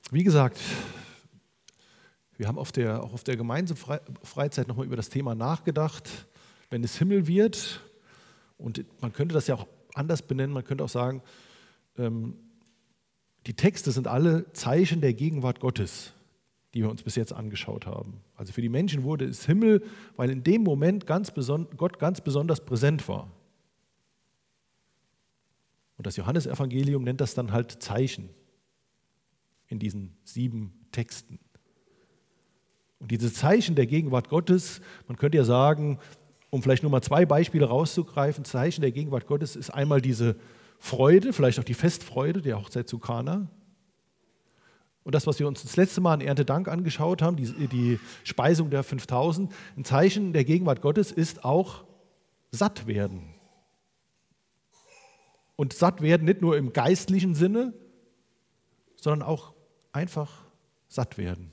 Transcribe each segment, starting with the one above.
Wie gesagt, wir haben auch auf der Gemeindefreizeit nochmal über das Thema nachgedacht, wenn es Himmel wird. Und man könnte das ja auch anders benennen, man könnte auch sagen, die Texte sind alle Zeichen der Gegenwart Gottes, die wir uns bis jetzt angeschaut haben. Also für die Menschen wurde es Himmel, weil in dem Moment Gott ganz besonders präsent war. Und das Johannesevangelium nennt das dann halt Zeichen in diesen 7 Texten. Und diese Zeichen der Gegenwart Gottes, man könnte ja sagen, um vielleicht nur mal 2 Beispiele rauszugreifen, Zeichen der Gegenwart Gottes ist einmal diese Freude, vielleicht auch die Festfreude der Hochzeit zu Kana. Und das, was wir uns das letzte Mal an Erntedank angeschaut haben, die Speisung der 5000, ein Zeichen der Gegenwart Gottes ist auch satt werden. Und satt werden nicht nur im geistlichen Sinne, sondern auch einfach satt werden.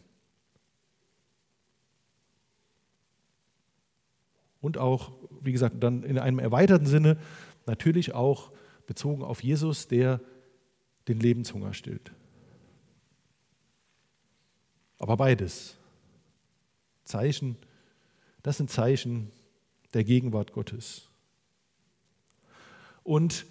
Und auch, wie gesagt, dann in einem erweiterten Sinne natürlich auch bezogen auf Jesus, der den Lebenshunger stillt. Aber beides, Zeichen, das sind Zeichen der Gegenwart Gottes. Und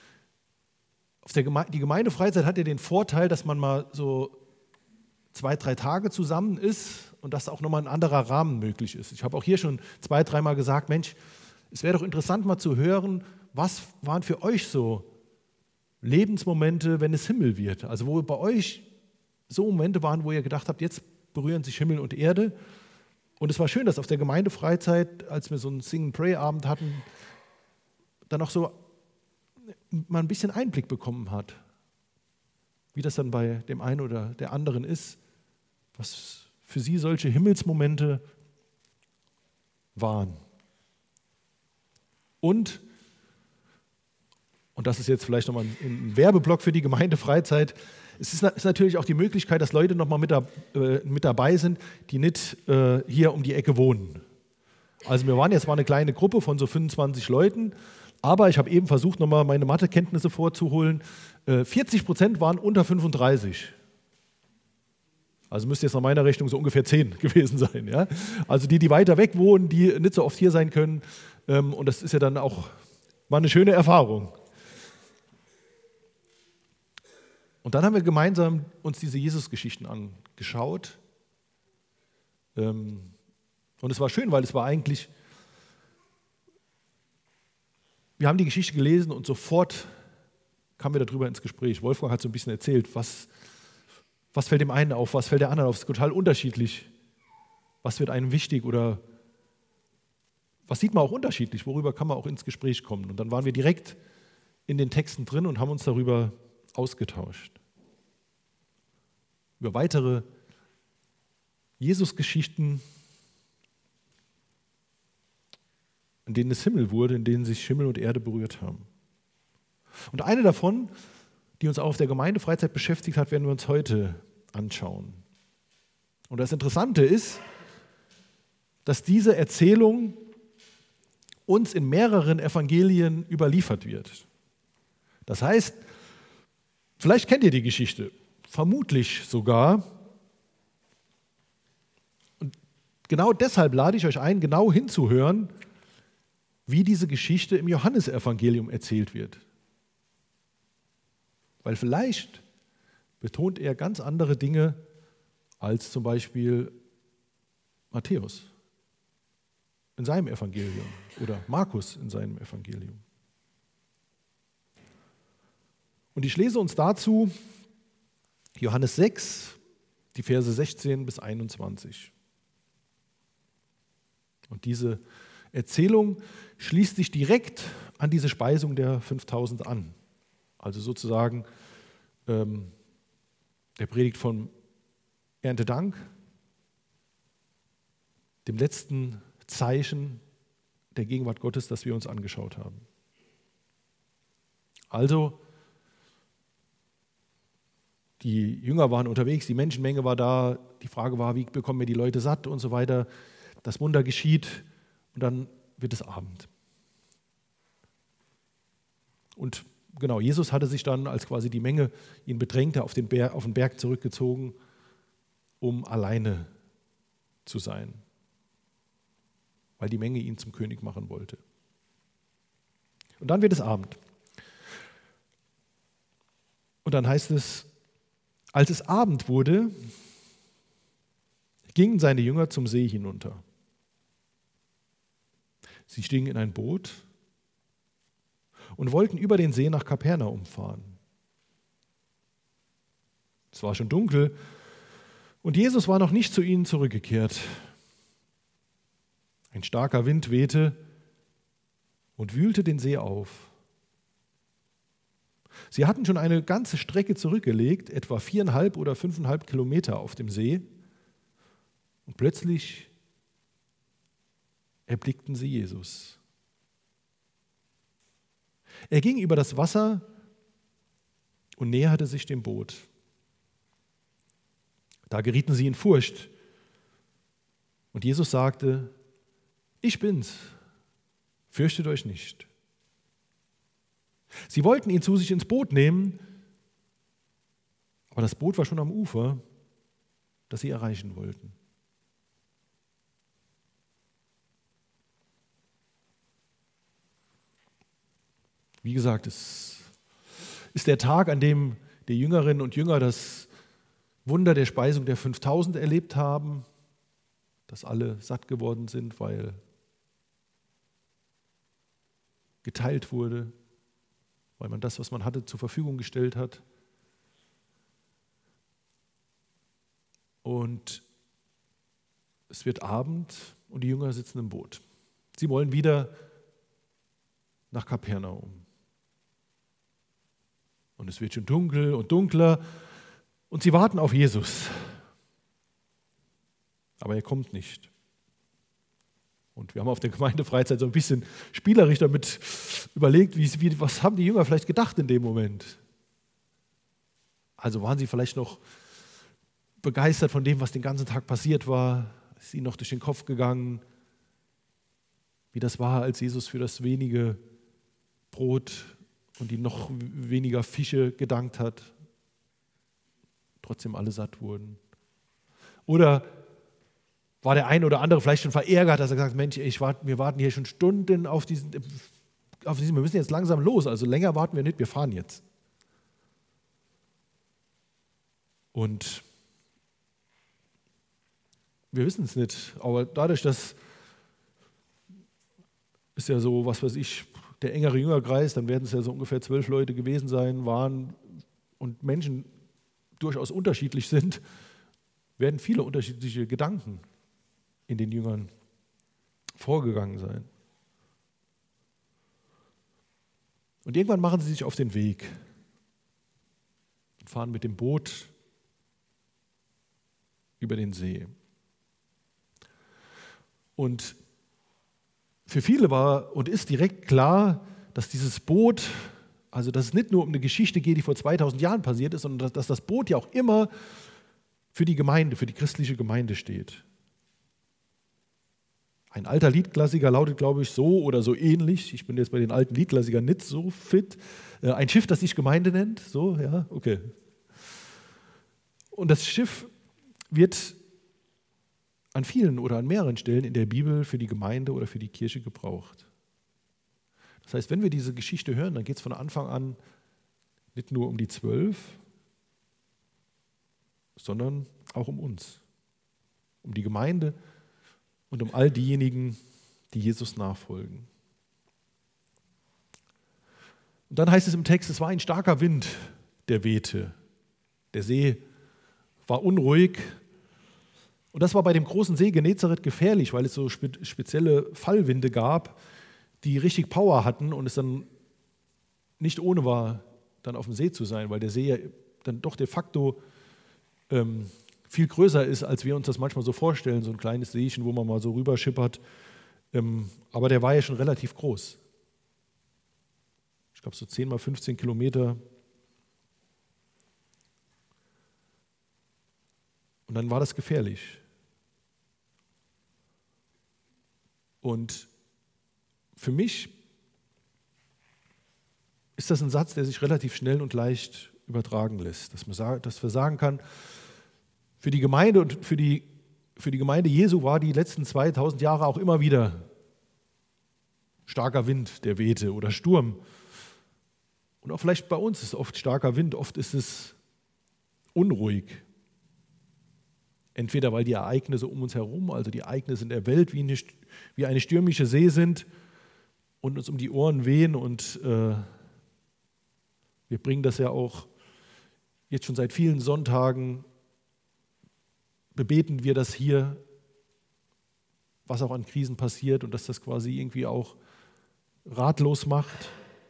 die Gemeindefreizeit hat ja den Vorteil, dass man mal so 2, 3 Tage zusammen ist und dass auch nochmal ein anderer Rahmen möglich ist. Ich habe auch hier schon 2, 3 Mal gesagt, Mensch, es wäre doch interessant mal zu hören, was waren für euch so Lebensmomente, wenn es Himmel wird? Also wo bei euch so Momente waren, wo ihr gedacht habt, jetzt berühren sich Himmel und Erde. Und es war schön, dass auf der Gemeindefreizeit, als wir so einen Sing-and-Pray-Abend hatten, dann auch so mal ein bisschen Einblick bekommen hat, wie das dann bei dem einen oder der anderen ist, was für sie solche Himmelsmomente waren. Und das ist jetzt vielleicht nochmal ein Werbeblock für die Gemeindefreizeit, es ist natürlich auch die Möglichkeit, dass Leute nochmal mit dabei sind, die nicht hier um die Ecke wohnen. Also wir waren jetzt mal eine kleine Gruppe von so 25 Leuten, aber ich habe eben versucht, nochmal meine Mathekenntnisse vorzuholen. 40% waren unter 35. Also müsste jetzt nach meiner Rechnung so ungefähr 10 gewesen sein. Ja? Also die weiter weg wohnen, die nicht so oft hier sein können. Und das ist ja dann auch mal eine schöne Erfahrung. Und dann haben wir gemeinsam uns diese Jesus-Geschichten angeschaut. Und es war schön, weil es war eigentlich, wir haben die Geschichte gelesen und sofort kamen wir darüber ins Gespräch. Wolfgang hat so ein bisschen erzählt, was fällt dem einen auf, was fällt der anderen auf. Es ist total unterschiedlich. Was wird einem wichtig oder was sieht man auch unterschiedlich, worüber kann man auch ins Gespräch kommen. Und dann waren wir direkt in den Texten drin und haben uns darüber ausgetauscht. Über weitere Jesus-Geschichten, in denen es Himmel wurde, in denen sich Himmel und Erde berührt haben. Und eine davon, die uns auch auf der Gemeindefreizeit beschäftigt hat, werden wir uns heute anschauen. Und das Interessante ist, dass diese Erzählung uns in mehreren Evangelien überliefert wird. Das heißt, vielleicht kennt ihr die Geschichte, vermutlich sogar. Und genau deshalb lade ich euch ein, genau hinzuhören, wie diese Geschichte im Johannesevangelium erzählt wird. Weil vielleicht betont er ganz andere Dinge als zum Beispiel Matthäus in seinem Evangelium oder Markus in seinem Evangelium. Und ich lese uns dazu Johannes 6, die Verse 16 bis 21. Und diese Erzählung schließt sich direkt an diese Speisung der 5000 an. Also sozusagen der Predigt von Erntedank, dem letzten Zeichen der Gegenwart Gottes, das wir uns angeschaut haben. Also, die Jünger waren unterwegs, die Menschenmenge war da, die Frage war, wie bekommen wir die Leute satt und so weiter. Das Wunder geschieht und dann wird es Abend. Und genau, Jesus hatte sich dann, als quasi die Menge ihn bedrängte, auf den Berg zurückgezogen, um alleine zu sein, weil die Menge ihn zum König machen wollte. Und dann wird es Abend. Und dann heißt es, als es Abend wurde, gingen seine Jünger zum See hinunter. Sie stiegen in ein Boot und wollten über den See nach Kapernaum fahren. Es war schon dunkel und Jesus war noch nicht zu ihnen zurückgekehrt. Ein starker Wind wehte und wühlte den See auf. Sie hatten schon eine ganze Strecke zurückgelegt, etwa 4,5 oder 5,5 Kilometer auf dem See. Und plötzlich erblickten sie Jesus. Er ging über das Wasser und näherte sich dem Boot. Da gerieten sie in Furcht. Und Jesus sagte, ich bin's, fürchtet euch nicht. Sie wollten ihn zu sich ins Boot nehmen, aber das Boot war schon am Ufer, das sie erreichen wollten. Wie gesagt, es ist der Tag, an dem die Jüngerinnen und Jünger das Wunder der Speisung der 5.000 erlebt haben, dass alle satt geworden sind, weil geteilt wurde, weil man das, was man hatte, zur Verfügung gestellt hat. Und es wird Abend und die Jünger sitzen im Boot. Sie wollen wieder nach Kapernaum. Und es wird schon dunkel und dunkler und sie warten auf Jesus. Aber er kommt nicht. Und wir haben auf der Gemeindefreizeit so ein bisschen spielerisch damit überlegt, was haben die Jünger vielleicht gedacht in dem Moment? Also waren sie vielleicht noch begeistert von dem, was den ganzen Tag passiert war? Ist ihnen noch durch den Kopf gegangen, wie das war, als Jesus für das wenige Brot und die noch weniger Fische gedankt hat, trotzdem alle satt wurden? Oder war der ein oder andere vielleicht schon verärgert, dass er gesagt hat, Mensch, wir warten hier schon Stunden auf diesen, wir müssen jetzt langsam los, also länger warten wir nicht, wir fahren jetzt. Und wir wissen es nicht, aber dadurch, dass ist ja so, was weiß ich, der engere Jüngerkreis, dann werden es ja so ungefähr 12 Leute gewesen sein, waren und Menschen durchaus unterschiedlich sind, werden viele unterschiedliche Gedanken in den Jüngern vorgegangen sein. Und irgendwann machen sie sich auf den Weg und fahren mit dem Boot über den See. Und für viele war und ist direkt klar, dass dieses Boot, also dass es nicht nur um eine Geschichte geht, die vor 2000 Jahren passiert ist, sondern dass das Boot ja auch immer für die Gemeinde, für die christliche Gemeinde steht. Ein alter Liedklassiker lautet, glaube ich, so oder so ähnlich. Ich bin jetzt bei den alten Liedklassikern nicht so fit. Ein Schiff, das sich Gemeinde nennt. So, ja, okay. Und das Schiff wird an vielen oder an mehreren Stellen in der Bibel für die Gemeinde oder für die Kirche gebraucht. Das heißt, wenn wir diese Geschichte hören, dann geht es von Anfang an nicht nur um die 12, sondern auch um uns, um die Gemeinde und um all diejenigen, die Jesus nachfolgen. Und dann heißt es im Text, es war ein starker Wind, der wehte. Der See war unruhig. Und das war bei dem großen See Genezareth gefährlich, weil es so spezielle Fallwinde gab, die richtig Power hatten und es dann nicht ohne war, dann auf dem See zu sein, weil der See ja dann doch de facto viel größer ist, als wir uns das manchmal so vorstellen, so ein kleines Seechen, wo man mal so rüberschippert. Aber der war ja schon relativ groß. Ich glaube so 10 mal 15 Kilometer. Und dann war das gefährlich. Und für mich ist das ein Satz, der sich relativ schnell und leicht übertragen lässt. Dass wir sagen kann, für die Gemeinde und für die Gemeinde Jesu war die letzten 2000 Jahre auch immer wieder starker Wind, der wehte, oder Sturm. Und auch vielleicht bei uns ist oft starker Wind, oft ist es unruhig. Entweder weil die Ereignisse um uns herum, also die Ereignisse in der Welt, wie eine stürmische See sind und uns um die Ohren wehen. Und wir bringen das ja auch jetzt schon seit vielen Sonntagen, bebeten wir das hier, was auch an Krisen passiert und dass das quasi irgendwie auch ratlos macht.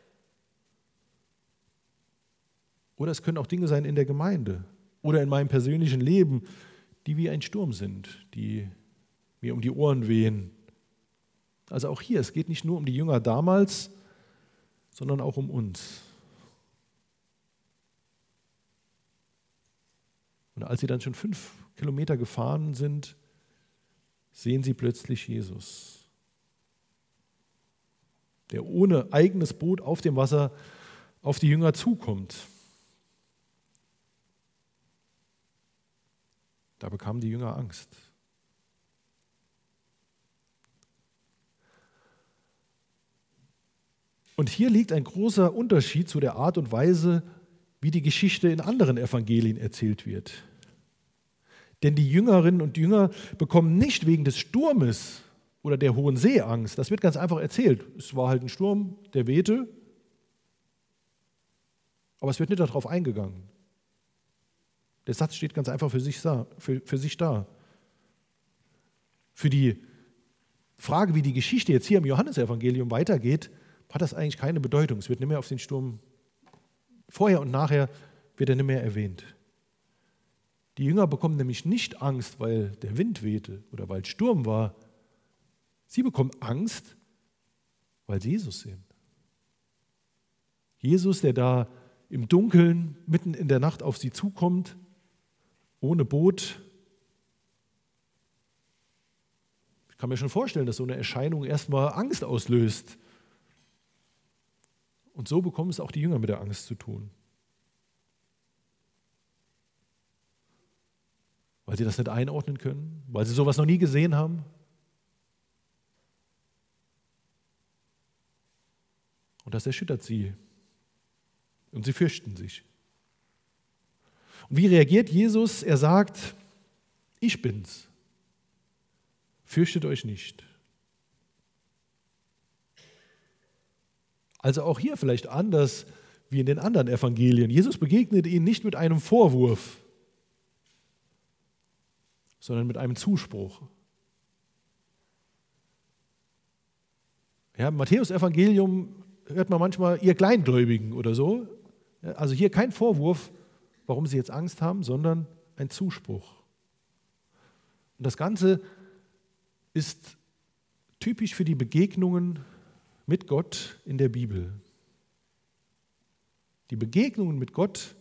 Oder es können auch Dinge sein in der Gemeinde oder in meinem persönlichen Leben, die wie ein Sturm sind, die mir um die Ohren wehen. Also auch hier, es geht nicht nur um die Jünger damals, sondern auch um uns. Und als sie dann schon 5 Kilometer gefahren sind, sehen sie plötzlich Jesus, der ohne eigenes Boot auf dem Wasser auf die Jünger zukommt. Da bekamen die Jünger Angst. Und hier liegt ein großer Unterschied zu der Art und Weise, wie die Geschichte in anderen Evangelien erzählt wird. Denn die Jüngerinnen und Jünger bekommen nicht wegen des Sturmes oder der hohen See Angst. Das wird ganz einfach erzählt. Es war halt ein Sturm, der wehte, aber es wird nicht darauf eingegangen. Der Satz steht ganz einfach für sich da. Für die Frage, wie die Geschichte jetzt hier im Johannesevangelium weitergeht, hat das eigentlich keine Bedeutung. Es wird nicht mehr auf den Sturm, vorher und nachher wird er nicht mehr erwähnt. Die Jünger bekommen nämlich nicht Angst, weil der Wind wehte oder weil Sturm war. Sie bekommen Angst, weil sie Jesus sehen. Jesus, der da im Dunkeln, mitten in der Nacht auf sie zukommt, ohne Boot. Ich kann mir schon vorstellen, dass so eine Erscheinung erstmal Angst auslöst. Und so bekommen es auch die Jünger mit der Angst zu tun. Weil sie das nicht einordnen können, weil sie sowas noch nie gesehen haben. Und das erschüttert sie. Und sie fürchten sich. Und wie reagiert Jesus? Er sagt, ich bin's. Fürchtet euch nicht. Also auch hier vielleicht anders wie in den anderen Evangelien. Jesus begegnet ihnen nicht mit einem Vorwurf, sondern mit einem Zuspruch. Ja, im Matthäus-Evangelium hört man manchmal, ihr Kleingläubigen oder so. Also hier kein Vorwurf, warum sie jetzt Angst haben, sondern ein Zuspruch. Und das Ganze ist typisch für die Begegnungen mit Gott in der Bibel. Die Begegnungen mit Gott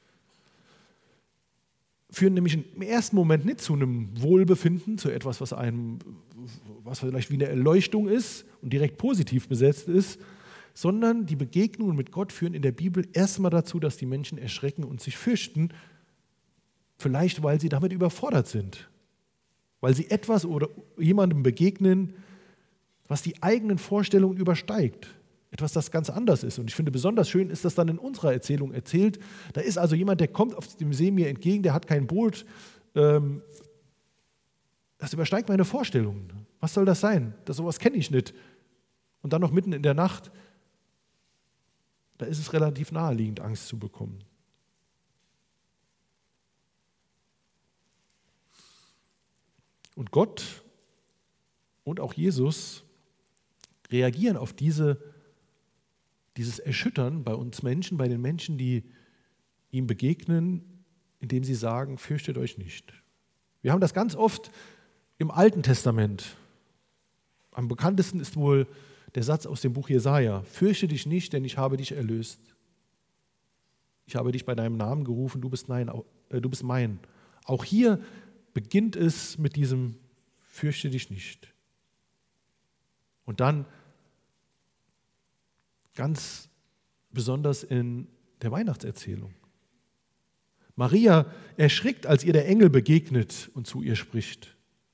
führen nämlich im ersten Moment nicht zu einem Wohlbefinden, zu etwas, was vielleicht wie eine Erleuchtung ist und direkt positiv besetzt ist, sondern die Begegnungen mit Gott führen in der Bibel erstmal dazu, dass die Menschen erschrecken und sich fürchten, vielleicht weil sie damit überfordert sind, weil sie etwas oder jemandem begegnen, was die eigenen Vorstellungen übersteigt. Etwas, das ganz anders ist. Und ich finde, besonders schön ist das dann in unserer Erzählung erzählt. Da ist also jemand, der kommt auf dem See mir entgegen, der hat kein Boot. Das übersteigt meine Vorstellungen. Was soll das sein? Sowas kenne ich nicht. Und dann noch mitten in der Nacht, da ist es relativ naheliegend, Angst zu bekommen. Und Gott und auch Jesus reagieren auf dieses Erschüttern bei uns Menschen, bei den Menschen, die ihm begegnen, indem sie sagen, fürchtet euch nicht. Wir haben das ganz oft im Alten Testament. Am bekanntesten ist wohl der Satz aus dem Buch Jesaja: Fürchte dich nicht, denn ich habe dich erlöst. Ich habe dich bei deinem Namen gerufen, du bist mein. Auch hier beginnt es mit diesem Fürchte dich nicht. Und dann ganz besonders in der Weihnachtserzählung. Maria erschrickt, als ihr der Engel begegnet und zu ihr spricht.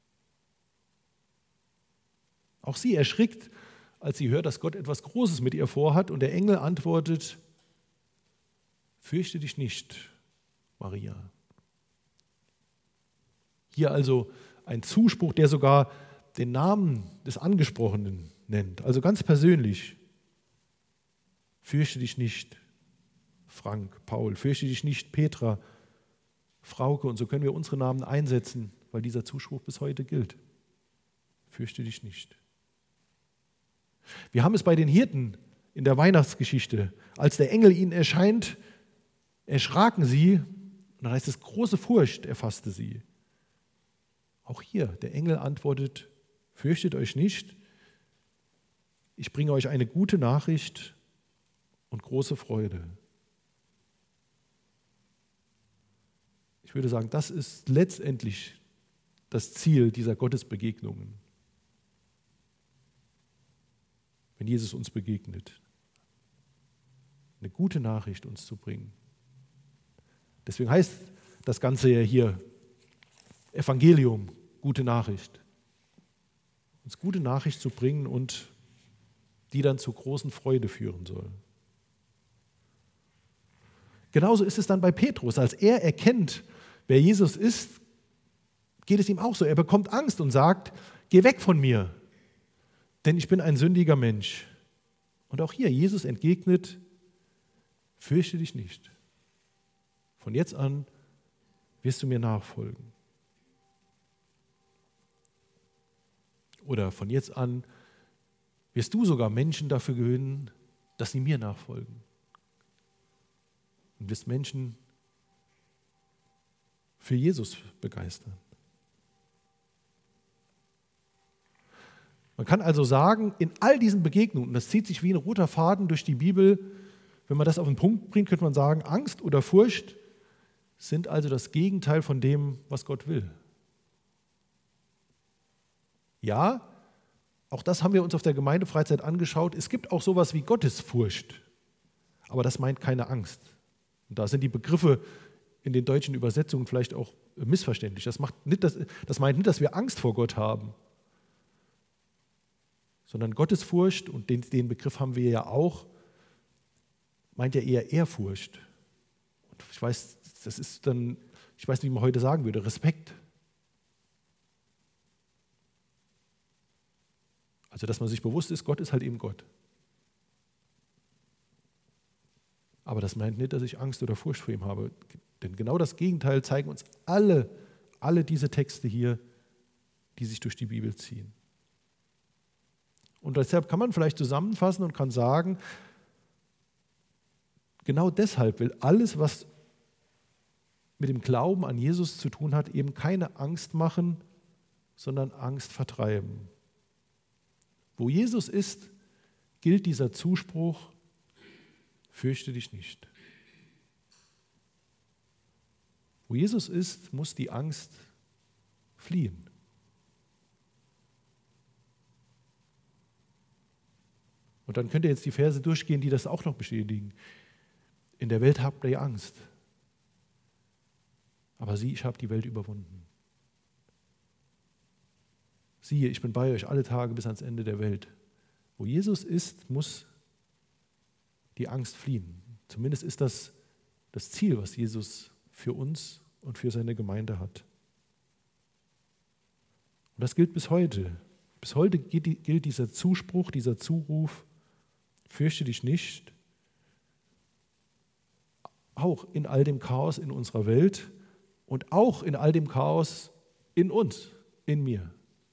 Auch sie erschrickt, als sie hört, dass Gott etwas Großes mit ihr vorhat und der Engel antwortet: Fürchte dich nicht, Maria. Hier also ein Zuspruch, der sogar den Namen des Angesprochenen nennt, also ganz persönlich. Fürchte dich nicht, Frank, Paul, fürchte dich nicht, Petra, Frauke, und so können wir unsere Namen einsetzen, weil dieser Zuspruch bis heute gilt. Fürchte dich nicht. Wir haben es bei den Hirten in der Weihnachtsgeschichte. Als der Engel ihnen erscheint, erschraken sie, und dann heißt es, große Furcht erfasste sie. Auch hier, der Engel antwortet: Fürchtet euch nicht, ich bringe euch eine gute Nachricht und große Freude. Ich würde sagen, das ist letztendlich das Ziel dieser Gottesbegegnungen. Wenn Jesus uns begegnet, eine gute Nachricht uns zu bringen. Deswegen heißt das Ganze ja hier Evangelium, gute Nachricht. Uns gute Nachricht zu bringen und die dann zu großen Freude führen soll. Genauso ist es dann bei Petrus. Als er erkennt, wer Jesus ist, geht es ihm auch so. Er bekommt Angst und sagt: Geh weg von mir, denn ich bin ein sündiger Mensch. Und auch hier, Jesus entgegnet: Fürchte dich nicht. Von jetzt an wirst du mir nachfolgen. Oder von jetzt an wirst du sogar Menschen dafür gewinnen, dass sie mir nachfolgen. Und wirst Menschen für Jesus begeistern. Man kann also sagen, in all diesen Begegnungen, und das zieht sich wie ein roter Faden durch die Bibel, wenn man das auf den Punkt bringt, könnte man sagen, Angst oder Furcht sind also das Gegenteil von dem, was Gott will. Ja, auch das haben wir uns auf der Gemeindefreizeit angeschaut. Es gibt auch sowas wie Gottesfurcht, aber das meint keine Angst. Und da sind die Begriffe in den deutschen Übersetzungen vielleicht auch missverständlich. Das meint nicht, dass wir Angst vor Gott haben, sondern Gottesfurcht, und den Begriff haben wir ja auch, meint ja eher Ehrfurcht. Und ich weiß nicht, wie man heute sagen würde, Respekt. Also, dass man sich bewusst ist, Gott ist halt eben Gott. Aber das meint nicht, dass ich Angst oder Furcht vor ihm habe. Denn genau das Gegenteil zeigen uns alle diese Texte hier, die sich durch die Bibel ziehen. Und deshalb kann man vielleicht zusammenfassen und kann sagen, genau deshalb will alles, was mit dem Glauben an Jesus zu tun hat, eben keine Angst machen, sondern Angst vertreiben. Wo Jesus ist, gilt dieser Zuspruch: Fürchte dich nicht. Wo Jesus ist, muss die Angst fliehen. Und dann könnt ihr jetzt die Verse durchgehen, die das auch noch bestätigen. In der Welt habt ihr Angst. Aber sieh, ich habe die Welt überwunden. Siehe, ich bin bei euch alle Tage bis ans Ende der Welt. Wo Jesus ist, muss die Angst fliehen. Zumindest ist das das Ziel, was Jesus für uns und für seine Gemeinde hat. Und das gilt bis heute. Bis heute gilt dieser Zuspruch, dieser Zuruf: Fürchte dich nicht, auch in all dem Chaos in unserer Welt und auch in all dem Chaos in uns, in mir.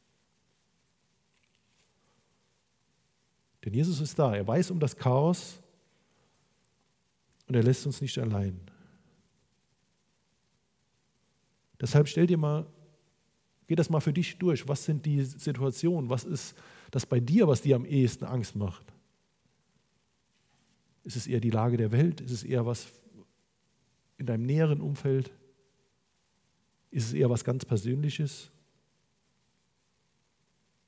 Denn Jesus ist da, er weiß um das Chaos und er lässt uns nicht allein. Deshalb geh das mal für dich durch. Was sind die Situationen? Was ist das bei dir, was dir am ehesten Angst macht? Ist es eher die Lage der Welt? Ist es eher was in deinem näheren Umfeld? Ist es eher was ganz Persönliches?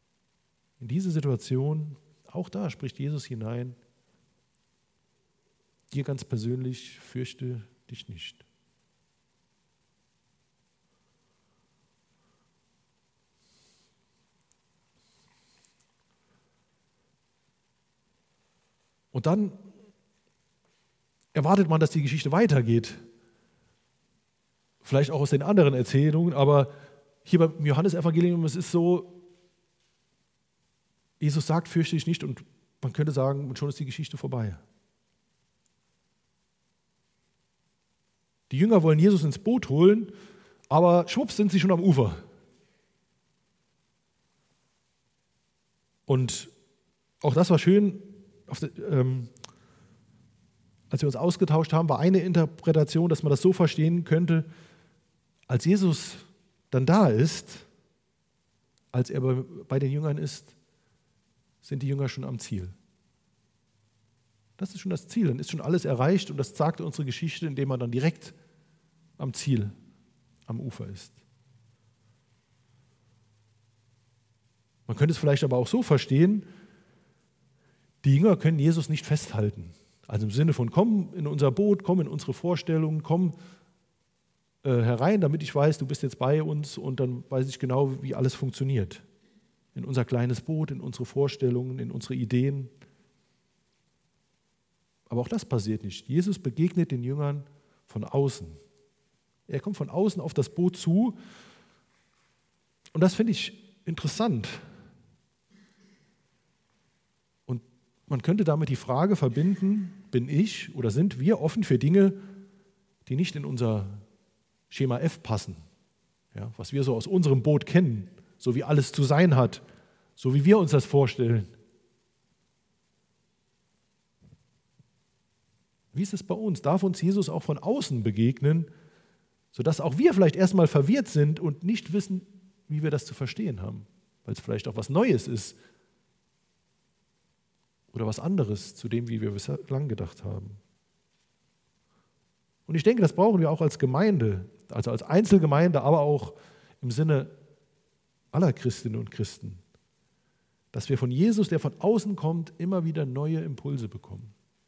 In diese Situation, auch da spricht Jesus hinein: dir ganz persönlich, fürchte dich nicht. Und dann erwartet man, dass die Geschichte weitergeht. Vielleicht auch aus den anderen Erzählungen, aber hier beim Johannesevangelium, es ist so, Jesus sagt, fürchte dich nicht, und man könnte sagen, und schon ist die Geschichte vorbei. Die Jünger wollen Jesus ins Boot holen, aber schwupps sind sie schon am Ufer. Und auch das war schön, als wir uns ausgetauscht haben, war eine Interpretation, dass man das so verstehen könnte, als Jesus dann da ist, als er bei den Jüngern ist, sind die Jünger schon am Ziel. Das ist schon das Ziel, dann ist schon alles erreicht, und das sagt unsere Geschichte, indem man dann direkt am Ziel, am Ufer ist. Man könnte es vielleicht aber auch so verstehen, die Jünger können Jesus nicht festhalten. Also im Sinne von, komm in unser Boot, komm in unsere Vorstellungen, komm herein, damit ich weiß, du bist jetzt bei uns, und dann weiß ich genau, wie alles funktioniert. In unser kleines Boot, in unsere Vorstellungen, in unsere Ideen. Aber auch das passiert nicht. Jesus begegnet den Jüngern von außen. Er kommt von außen auf das Boot zu, und das finde ich interessant. Und man könnte damit die Frage verbinden, bin ich oder sind wir offen für Dinge, die nicht in unser Schema F passen, ja, was wir so aus unserem Boot kennen, so wie alles zu sein hat, so wie wir uns das vorstellen. Wie ist es bei uns? Darf uns Jesus auch von außen begegnen, sodass auch wir vielleicht erstmal verwirrt sind und nicht wissen, wie wir das zu verstehen haben, weil es vielleicht auch was Neues ist oder was anderes zu dem, wie wir bislang gedacht haben. Und ich denke, das brauchen wir auch als Gemeinde, also als Einzelgemeinde, aber auch im Sinne aller Christinnen und Christen, dass wir von Jesus, der von außen kommt, immer wieder neue Impulse bekommen.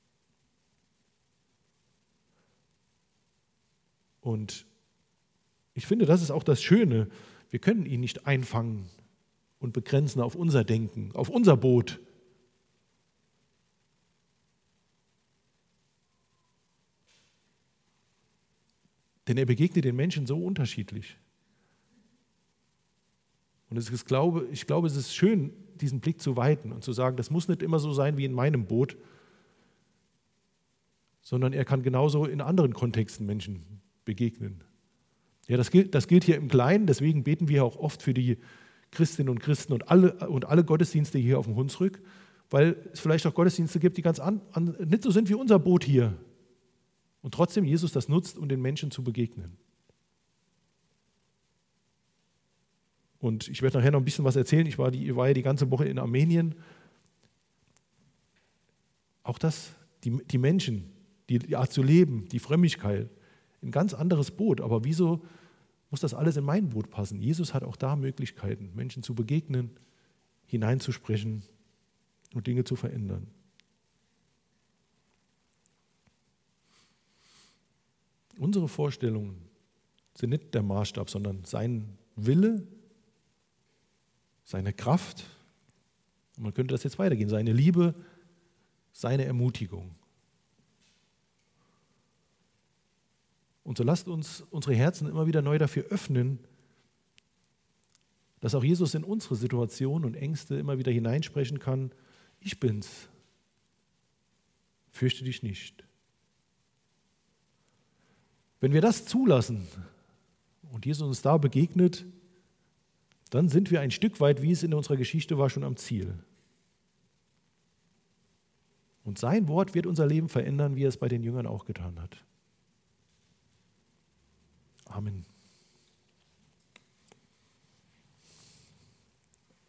Und ich finde, das ist auch das Schöne, wir können ihn nicht einfangen und begrenzen auf unser Denken, auf unser Boot. Denn er begegnet den Menschen so unterschiedlich. Und ich glaube, es ist schön, diesen Blick zu weiten und zu sagen, das muss nicht immer so sein wie in meinem Boot, sondern er kann genauso in anderen Kontexten Menschen begegnen. Ja, das gilt hier im Kleinen, deswegen beten wir auch oft für die Christinnen und Christen und alle Gottesdienste hier auf dem Hunsrück, weil es vielleicht auch Gottesdienste gibt, die ganz nicht so sind wie unser Boot hier. Und trotzdem Jesus das nutzt, um den Menschen zu begegnen. Und ich werde nachher noch ein bisschen was erzählen. Ich war ja die ganze Woche in Armenien. Auch das, die Menschen, die Art zu leben, die Frömmigkeit, ein ganz anderes Boot. Aber wieso muss das alles in mein Boot passen? Jesus hat auch da Möglichkeiten, Menschen zu begegnen, hineinzusprechen und Dinge zu verändern. Unsere Vorstellungen sind nicht der Maßstab, sondern sein Wille, seine Kraft. Und man könnte das jetzt weitergehen, seine Liebe, seine Ermutigung. Und so lasst uns unsere Herzen immer wieder neu dafür öffnen, dass auch Jesus in unsere Situation und Ängste immer wieder hineinsprechen kann: Ich bin's, fürchte dich nicht. Wenn wir das zulassen und Jesus uns da begegnet, dann sind wir ein Stück weit, wie es in unserer Geschichte war, schon am Ziel. Und sein Wort wird unser Leben verändern, wie er es bei den Jüngern auch getan hat. Amen.